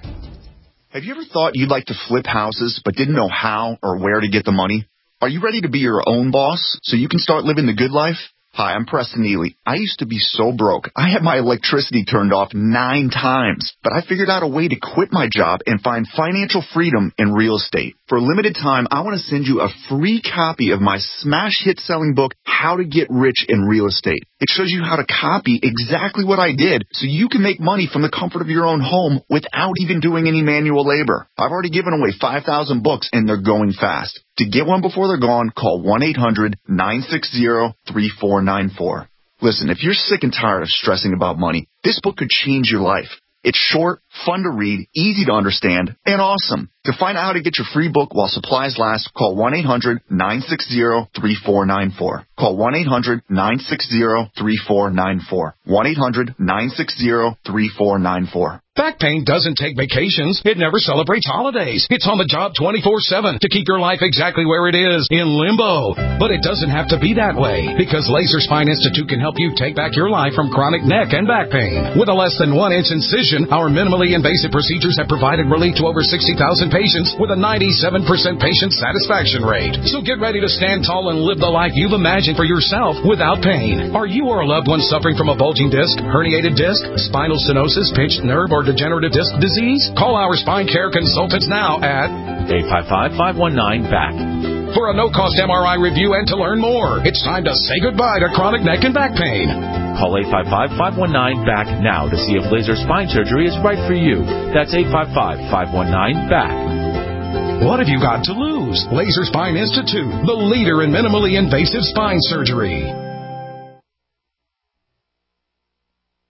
Have you ever thought you'd like to flip houses but didn't know how or where to get the money? Are you ready to be your own boss so you can start living the good life? Hi, I'm Preston Neely. I used to be so broke. I had my electricity turned off nine times, but I figured out a way to quit my job and find financial freedom in real estate. For a limited time, I want to send you a free copy of my smash hit selling book, How to Get Rich in Real Estate. It shows you how to copy exactly what I did so you can make money from the comfort of your own home without even doing any manual labor. I've already given away five thousand books and they're going fast. To get one before they're gone, call one eight hundred, nine six zero, three four nine four. Listen, if you're sick and tired of stressing about money, this book could change your life. It's short, fun to read, easy to understand, and awesome. To find out how to get your free book while supplies last, call one eight hundred, nine six zero, three four nine four. Call one eight hundred, nine six zero, three four nine four. one eight hundred, nine six zero, three four nine four. Back pain doesn't take vacations. It never celebrates holidays. It's on the job twenty-four seven to keep your life exactly where it is, in limbo. But it doesn't have to be that way, because Laser Spine Institute can help you take back your life from chronic neck and back pain. With a less than one inch incision, our minimally invasive procedures have provided relief to over sixty thousand patients with a ninety-seven percent patient satisfaction rate. So get ready to stand tall and live the life you've imagined for yourself without pain. Are you or a loved one suffering from a bulging disc, herniated disc, spinal stenosis, pinched nerve, or degenerative disc disease? Call our spine care consultants now at eight five five, five one nine, B A C for a no-cost M R I review and to learn more. It's time to say goodbye to chronic neck and back pain. Call eight five five, five one nine, B A C now to see if laser spine surgery is right for you. That's eight five five, five one nine, B A C. What have you got to lose? Laser Spine Institute, the leader in minimally invasive spine surgery.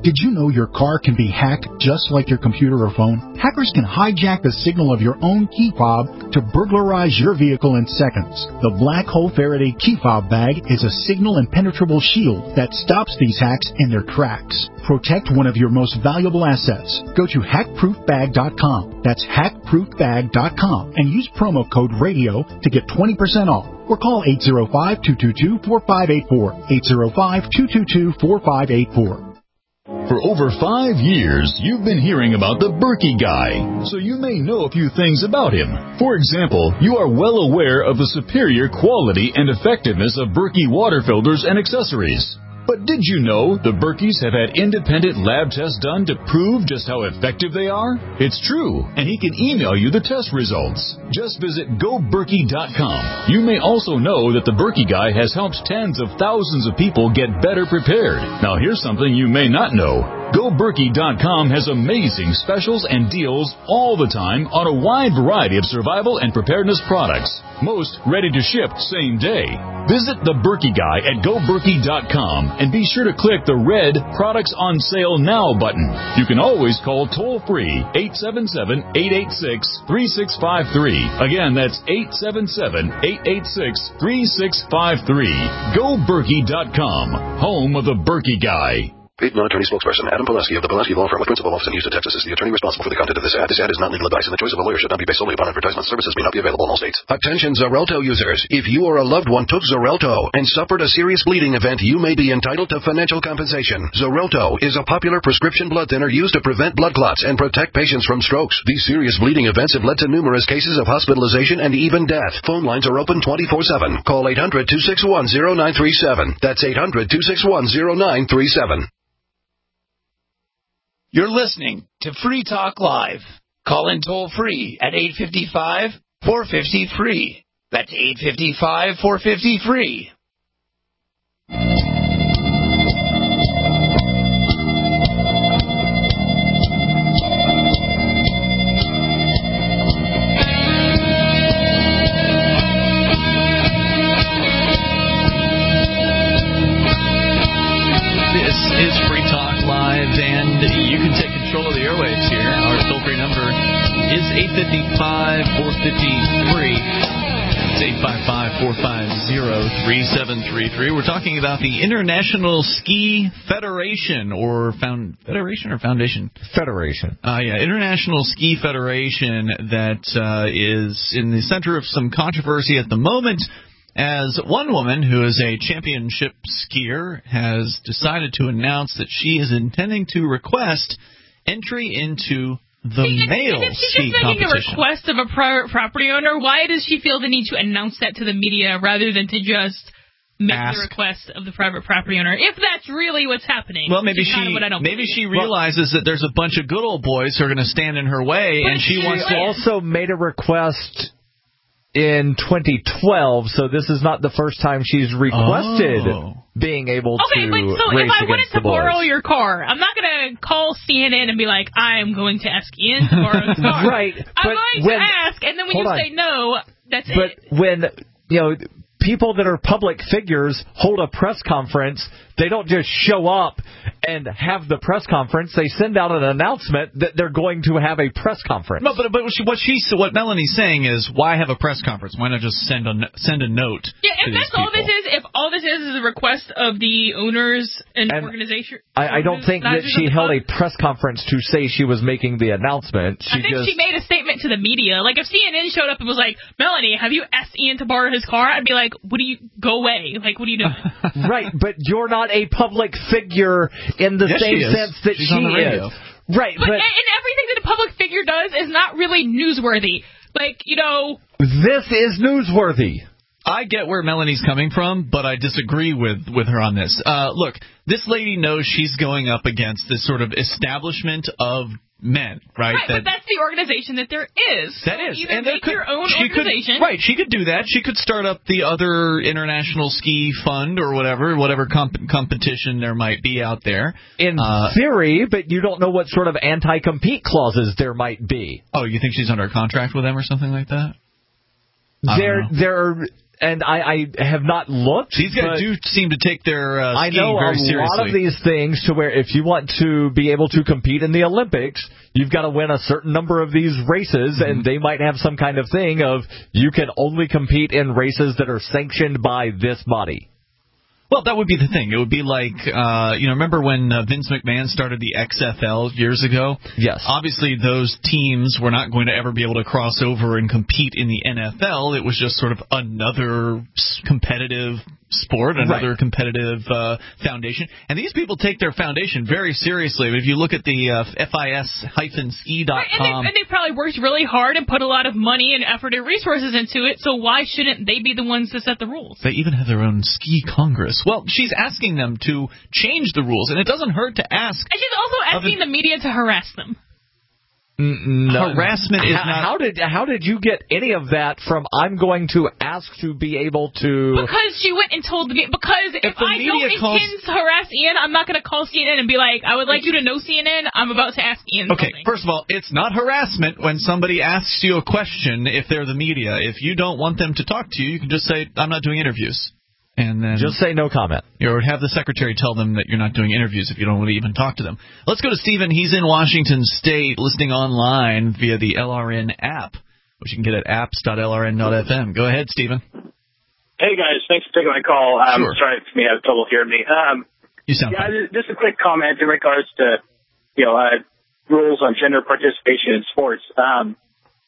Did you know your car can be hacked just like your computer or phone? Hackers can hijack the signal of your own key fob to burglarize your vehicle in seconds. The Black Hole Faraday key fob bag is a signal impenetrable shield that stops these hacks in their tracks. Protect one of your most valuable assets. Go to hack proof bag dot com. That's hack proof bag dot com and use promo code RADIO to get twenty percent off. Or call eight zero five, two two two, four five eight four. eight zero five, two two two, four five eight four. For over five years, you've been hearing about the Berkey Guy, so you may know a few things about him. For example, you are well aware of the superior quality and effectiveness of Berkey water filters and accessories. But did you know the Berkeys have had independent lab tests done to prove just how effective they are? It's true, and he can email you the test results. Just visit go berkey dot com. You may also know that the Berkey Guy has helped tens of thousands of people get better prepared. Now here's something you may not know. go berkey dot com has amazing specials and deals all the time on a wide variety of survival and preparedness products. Most ready to ship same day. Visit the Berkey Guy at go berkey dot com and be sure to click the red Products on Sale Now button. You can always call toll-free eight seven seven, eight eight six, three six five three. Again, that's eight seven seven, eight eight six, three six five three. go berkey dot com, home of the Berkey Guy. Paid non-attorney spokesperson Adam Pulaski of the Pulaski Law Firm with principal office in Houston, Texas is the attorney responsible for the content of this ad. This ad is not legal advice, and the choice of a lawyer should not be based solely upon advertisement. Services may not be available in all states. Attention Xarelto users. If you or a loved one took Xarelto and suffered a serious bleeding event, you may be entitled to financial compensation. Xarelto is a popular prescription blood thinner used to prevent blood clots and protect patients from strokes. These serious bleeding events have led to numerous cases of hospitalization and even death. Phone lines are open twenty-four seven. Call eight hundred, two six one, zero nine three seven. That's eight hundred, two six one, zero nine three seven. You're listening to Free Talk Live. Call in toll free at eight five five, four five zero, free. That's eight five five, four five zero, free. This is Free Talk Live, and you can take control of the airwaves here. Our toll-free number is eight five five, four five zero, free. It's eight five five, four five zero, three seven three three. We're talking about the International Ski Federation, or found Federation or Foundation? Federation. Uh, yeah, International Ski Federation that uh, is in the center of some controversy at the moment, as one woman who is a championship skier has decided to announce that she is intending to request entry into the See, male and if she's ski just making competition. a request of a private property owner, why does she feel the need to announce that to the media rather than to just make Ask. the request of the private property owner? If that's really what's happening. Well, maybe which is she kind of what I don't maybe believe. she realizes that there's a bunch of good old boys who are going to stand in her way, But and she she wants to also made a request in twenty twelve, so this is not the first time she's requested Oh. being able Okay, to but so race if I wanted against to the boys. borrow your car, I'm not going to call C N N and be like, I am going to ask Ian to borrow his car. Right, I'm but going when- to ask, and then when you hold on. say no, that's But it. when, you know, people that are public figures hold a press conference, they don't just show up and have the press conference. They send out an announcement that they're going to have a press conference. No, but but what she, what she what Melanie's saying is, why have a press conference? Why not just send a send a note? Yeah, to if these that's all people? this is, if all this is is a request of the owners and, And organization. I, I don't think that she held a press conference to say she was making the announcement. She I think just she made a statement to the media. Like, if C N N showed up and was like, Melanie, have you asked Ian to borrow his car? I'd be like, what do you, go away. Like, what are you doing? right, but you're not a public figure in the Yes, same she is. sense that She's she on the radio. is. Right, But, but, and everything that a public figure does is not really newsworthy. Like, you know. this is newsworthy. I get where Melanie's coming from, but I disagree with, with her on this. Uh, look, this lady knows she's going up against this sort of establishment of men, right? Right, that, but that's the organization that there is. That So is, either and there make could, your own she organization. could, right? She could do that. She could start up the other international ski fund or whatever, whatever comp- competition there might be out there. In Uh, theory, but you don't know what sort of anti-compete clauses there might be. Oh, you think she's under contract with them or something like that? There, there, and I, I have not looked. These guys do seem to take their uh, I skiing know very a seriously. lot of these things to where if you want to be able to compete in the Olympics, you've got to win a certain number of these races, mm-hmm. and they might have some kind of thing of you can only compete in races that are sanctioned by this body. Well, that would be the thing. It would be like, uh, you know, remember when uh, Vince McMahon started the X F L years ago? Yes. Obviously, those teams were not going to ever be able to cross over and compete in the N F L. It was just sort of another competitive sport, another right. competitive uh, foundation. And these people take their foundation very seriously. If you look at the uh, F I S ski dot com. Right, and, they, and they probably worked really hard and put a lot of money and effort and resources into it, so why shouldn't they be the ones to set the rules? They even have their own ski congress. Well, she's asking them to change the rules, and it doesn't hurt to ask. And she's also asking the media to harass them. No. Harassment is how, not. How did how did you get any of that from? I'm going to ask to be able to. Because she went and told the media. Because if, if I don't intend calls... to harass Ian, I'm not going to call C N N and be like, I would like you to know C N N. I'm about to ask Ian okay, something. First of all, it's not harassment when somebody asks you a question if they're the media. If you don't want them to talk to you, you can just say, I'm not doing interviews. And then just say no comment. Or have the secretary tell them that you're not doing interviews if you don't want to even talk to them. Let's go to Stephen. He's in Washington State, listening online via the L R N app, which you can get at apps dot L R N dot F M. Go ahead, Stephen. Hey, guys. Thanks for taking my call. Um, sure. Sorry if you have trouble hearing me. Um, you sound yeah, fine. Just a quick comment in regards to, you know, uh, rules on gender participation in sports. Um,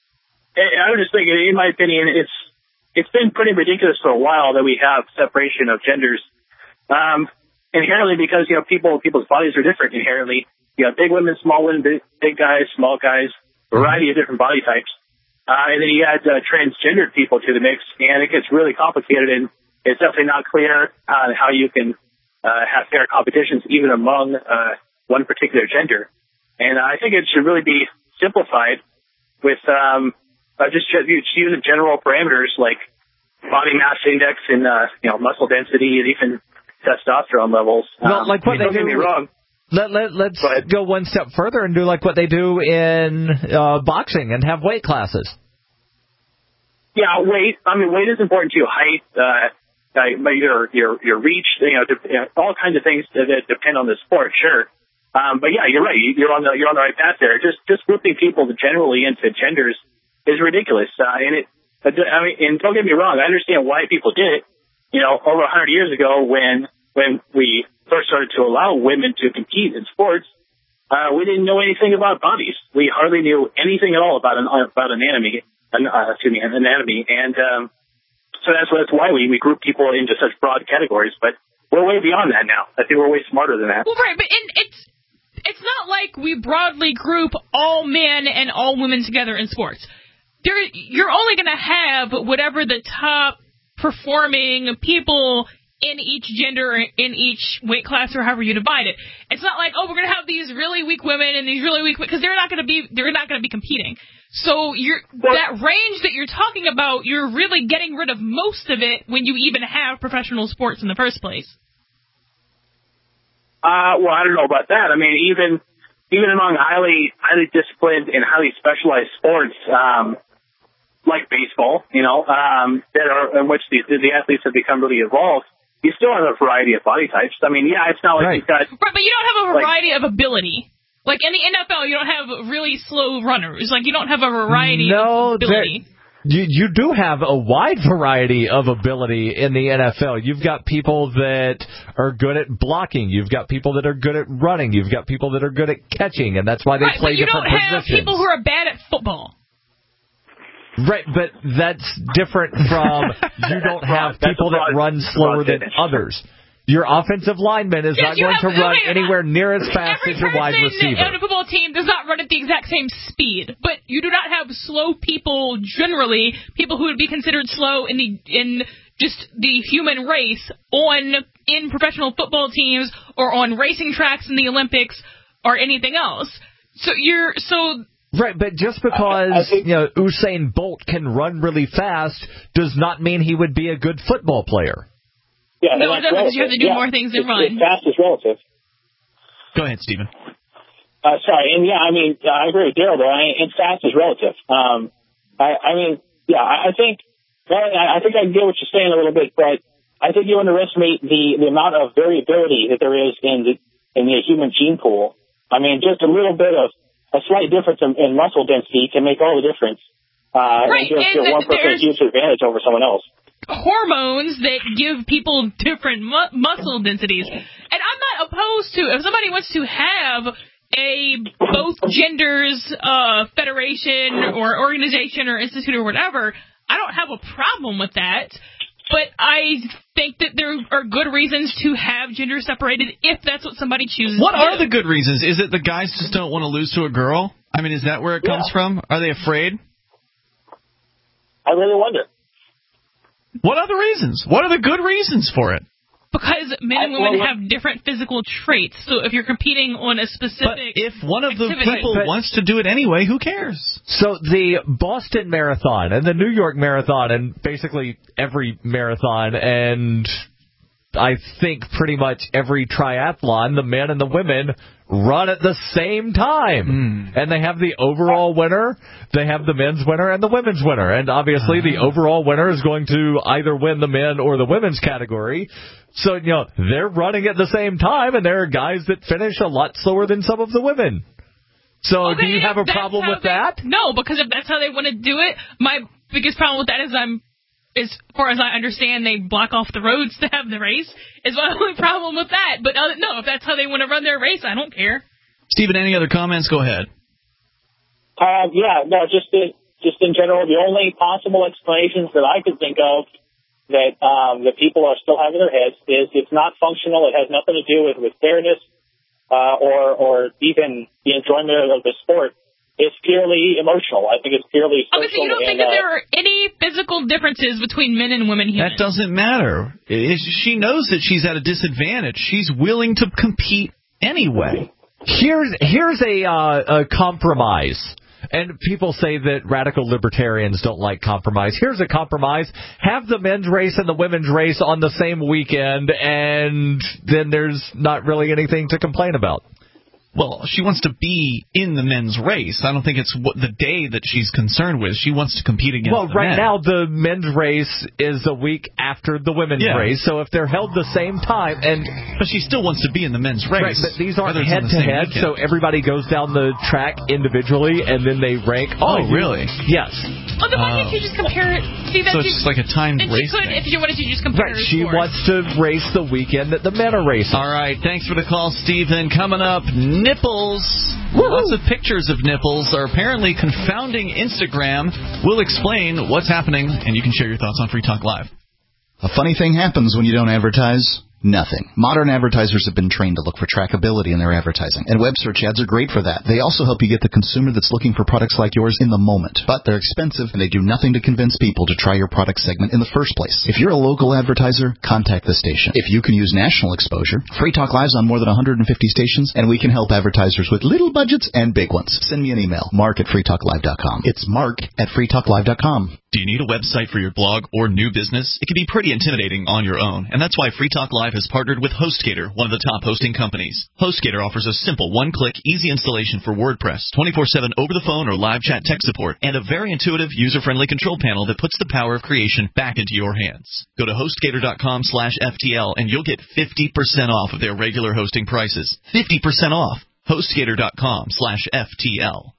I was just thinking, in my opinion, it's It's been pretty ridiculous for a while that we have separation of genders, um, inherently because, you know, people, people's bodies are different inherently. You have big women, small women, big, big guys, small guys, variety of different body types. Uh, and then you add uh, transgendered people to the mix, and it gets really complicated, and it's definitely not clear on how you can uh, have fair competitions even among uh, one particular gender. And I think it should really be simplified with um, Uh, just, just using general parameters like body mass index and, uh, you know, muscle density and even testosterone levels. Well, um, like what I mean, they don't do. Get me wrong. Let, let, let's go, go one step further and do like what they do in uh, boxing and have weight classes. Yeah, weight. I mean, weight is important too. Height, uh, uh, your, your, your reach, you know, de- you know, all kinds of things that, that depend on the sport, sure. Um, but yeah, you're right. You're on the, you're on the right path there. Just, just grouping people generally into genders is ridiculous. Uh, and it, I mean, and don't get me wrong, I understand why people did it. You know, over a hundred years ago when, when we first started to allow women to compete in sports, uh, we didn't know anything about bodies. We hardly knew anything at all about an, about anatomy, uh, excuse me, anatomy. And, um, so that's, that's why we, we group people into such broad categories, but we're way beyond that now. I think we're way smarter than that. Well, right, but and it's, it's not like we broadly group all men and all women together in sports. There, you're only going to have whatever the top performing people in each gender, in each weight class, or however you divide it. It's not like, oh, we're going to have these really weak women and these really weak, because they're not going to be, they're not going to be competing. So you're, that range that you're talking about, you're really getting rid of most of it when you even have professional sports in the first place. Uh, well, I don't know about that. I mean, even even among highly highly disciplined and highly specialized sports, um, like baseball, you know, um, that are in which the, the athletes have become really evolved, you still have a variety of body types. I mean, yeah, it's not like right. you've got... Right, but you don't have a variety like, of ability. Like, in the N F L, you don't have really slow runners. Like, you don't have a variety no, of ability. You, you do have a wide variety of ability in the N F L. You've got people that are good at blocking. You've got people that are good at running. You've got people that are good at catching, and that's why they right, play but you different don't have positions. people who are bad at football. Right, but that's different from you don't have people that run slower than others. Your offensive lineman is yes, not going have, to run wait, anywhere near as fast as your wide receiver. Every person on a football team does not run at the exact same speed, but you do not have slow people generally, people who would be considered slow in the in just the human race on in professional football teams or on racing tracks in the Olympics or anything else. So you're so. Right, but just because I, I think, you know, Usain Bolt can run really fast does not mean he would be a good football player. Yeah, no, it doesn't, because you have to do yeah. more things than it's, run. It's fast is relative. Go ahead, Stephen. Uh, sorry, and yeah, I mean, I agree with Daryl, though. I mean, it's fast is relative. Um, I, I mean, yeah, I think Well, I, I think I get what you're saying a little bit, but I think you underestimate the, the amount of variability that there is in the in the human gene pool. I mean, just a little bit of a slight difference in, in muscle density can make all the difference. Uh, right, and give and one person a huge advantage over someone else. Hormones that give people different mu- muscle densities. And I'm not opposed to, if somebody wants to have a both genders uh, federation or organization or institute or whatever, I don't have a problem with that. But I think that there are good reasons to have gender separated if that's what somebody chooses What to are do. the good reasons? Is it the guys just don't want to lose to a girl? I mean, is that where it comes Yeah. from? Are they afraid? I really wonder. What are the reasons? What are the good reasons for it? Because men and women have different physical traits. So if you're competing on a specific But if one of the activity, people But- wants to do it anyway, who cares? So the Boston Marathon and the New York Marathon and basically every marathon and I think pretty much every triathlon, the men and the women run at the same time. Mm. And they have the overall winner, they have the men's winner and the women's winner. And obviously uh. the overall winner is going to either win the men or the women's category. So, you know, they're running at the same time, and there are guys that finish a lot slower than some of the women. So okay, do you have a problem with they, that? No, because if that's how they want to do it, my biggest problem with that is I'm, as far as I understand, they block off the roads to have the race. Is my only problem with that. But uh, no, if that's how they want to run their race, I don't care. Stephen, any other comments? Go ahead. Uh, yeah, no, just in, just in general, the only possible explanations that I could think of that um, that people are still having in their heads is it's not functional. It has nothing to do with, with fairness uh, or or even the enjoyment of the sport. It's purely emotional. I think it's purely social. Okay, so you don't and, think that uh, there are any physical differences between men and women humans? That doesn't matter. It, she knows that she's at a disadvantage. She's willing to compete anyway. Here's here's a, uh, a compromise. And people say that radical libertarians don't like compromise. Here's a compromise. Have the men's race and the women's race on the same weekend, and then there's not really anything to complain about. Well, she wants to be in the men's race. I don't think it's what the day that she's concerned with. She wants to compete against Well, the right men. now the men's race is a week after the women's Yeah. race, so if they're held the same time, and but she still wants to be in the men's race. Right, but these aren't whether it's on the same head-to-head, weekend. so everybody goes down the track individually, and then they rank. Oh, you- really? Yes. Oh, then why Oh. can't you just compare it? See, that's So it's just, just like a timed then race she could, thing. if you wanted to just compare Right, her she scores. wants to race the weekend that the men are racing. All right, thanks for the call, Stephen. Coming up, nipples. Woo-hoo. Lots of pictures of nipples are apparently confounding Instagram. We'll explain what's happening, and you can share your thoughts on Free Talk Live. A funny thing happens when you don't advertise. Nothing. Modern advertisers have been trained to look for trackability in their advertising, and web search ads are great for that. They also help you get the consumer that's looking for products like yours in the moment. But they're expensive, and they do nothing to convince people to try your product segment in the first place. If you're a local advertiser, contact the station. If you can use national exposure, Free Talk Live's on more than one hundred fifty stations, and we can help advertisers with little budgets and big ones. Send me an email, mark at free talk live dot com. It's mark at free talk live dot com. Do you need a website for your blog or new business? It can be pretty intimidating on your own, and that's why Free Talk Live has partnered with HostGator, one of the top hosting companies. HostGator offers a simple one-click, easy installation for WordPress, twenty-four seven over-the-phone or live chat tech support, and a very intuitive, user-friendly control panel that puts the power of creation back into your hands. Go to HostGator.com slash FTL, and you'll get fifty percent off of their regular hosting prices. fifty percent off. HostGator.com slash FTL.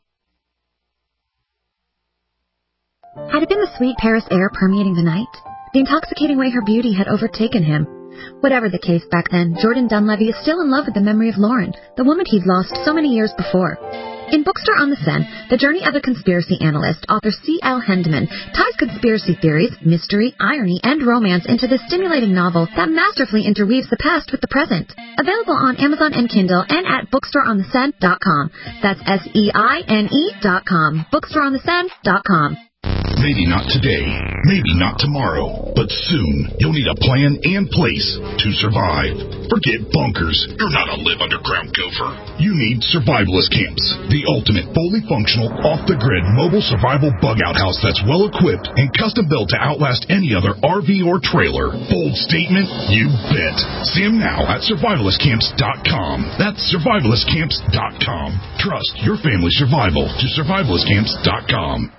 Had it been the sweet Paris air permeating the night? The intoxicating way her beauty had overtaken him? Whatever the case back then, Jordan Dunleavy is still in love with the memory of Lauren, the woman he'd lost so many years before. In Bookstore on the Seine, the journey of the conspiracy analyst, author C L Hendeman, ties conspiracy theories, mystery, irony, and romance into this stimulating novel that masterfully interweaves the past with the present. Available on Amazon and Kindle and at bookstore on the seine dot com. That's S E I N E dot com. bookstore on the seine dot com. Maybe not today, maybe not tomorrow, but soon you'll need a plan and place to survive. Forget bunkers. You're not a live underground gopher. You need survivalist camps, the ultimate fully functional, off-the-grid mobile survival bug-out house that's well-equipped and custom-built to outlast any other R V or trailer. Bold statement? You bet. See them now at survivalist camps dot com. That's survivalist camps dot com. Trust your family's survival to survivalist camps dot com.